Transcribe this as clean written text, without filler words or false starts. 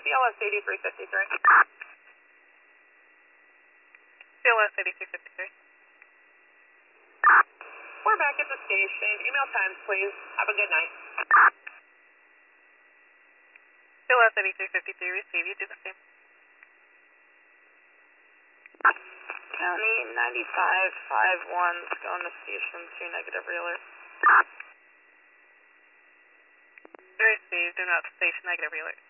BLS 8353. BLS 8353. We're back at the station. Email times, please. Have a good night. BLS 8353, receive. You do the same. County 9551's going to station 2, negative realer. Received, do not station negative realer.